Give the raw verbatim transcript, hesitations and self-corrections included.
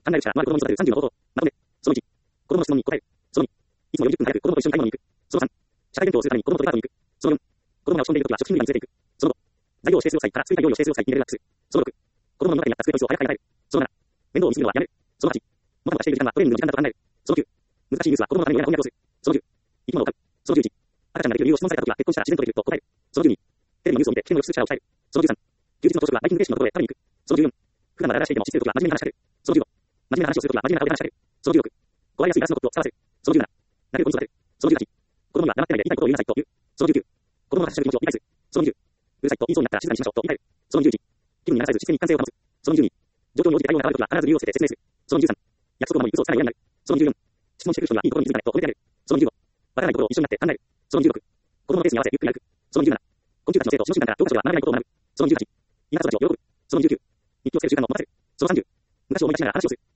考える力のある子供に育てるさんじゅうの方法。まとめ。そのいち。子供の質問に答える。そのに。いつもよんじゅっぷん早く子供と一緒に買い物に行く。そのさん。社会勉強をするために子供とデパートに行く。そのよん。子供が落ち込んでいるときは食品売り場に連れて行く。そのご。材料を指定する際から追加用意を指定する際にメールをする。そのろく。子供の中にあった机と椅子を早く買い替える。そのなな。面倒を見すぎるのはやめる。そのはち。もたもたしている時間はトレーニングの時間だと考える。そのきゅう。難しいニュースは子供のために親が翻訳をする。そのじゅう。生き物を飼う。そのじゅういち。赤ちゃんができる理由を質問されたときは結婚したら自然とできると答える。そのじゅうに。テレビのニュースを見て危険を予知する力を鍛える。そのじゅうさん。休日の朝食はバイキング形式のところへ食べに行く。そのじゅうよん。普段はダラダラしていても知っているときは真面目な話しかける。そのじゅうご。真面目な話をするときは真面目な顔で話しかける。そのじゅうろく。壊れやすいガラスのコップを触らせる。そのじゅうなな。投げる子に育てる。そのじゅうはち。子供には黙ってないで言いたいことを言いなさいと言う。そのじゅうきゅう。子供の発した気持ちを理解する。そのにじゅう。うるさいと言いそうになったら静かにしましょうと言い換える。そのにじゅういち。気分に流されず姿勢に一貫性を保つ。そのにじゅうに。状況に応じて対応が変わるときは必ず理由をつけて説明する。そのにじゅうさん。約束を守り嘘をつかないようになる。そのにじゅうよん。質問してくる人にはいいところに気づかないと褒めてやる。そのにじゅうご。わからないところを一緒になって考える。そのにじゅうろく。子供のペースに合わせゆっくり歩く。そのにじゅうなな。昆虫たちの生徒を指導習慣から教科書では学べないことを学ぶ。そのにじゅうはち。田舎育ちを喜ぶ。そのにじゅうきゅう。日記をつける習慣を持たせる。そのさんじゅう。昔を思い出しながら話をする。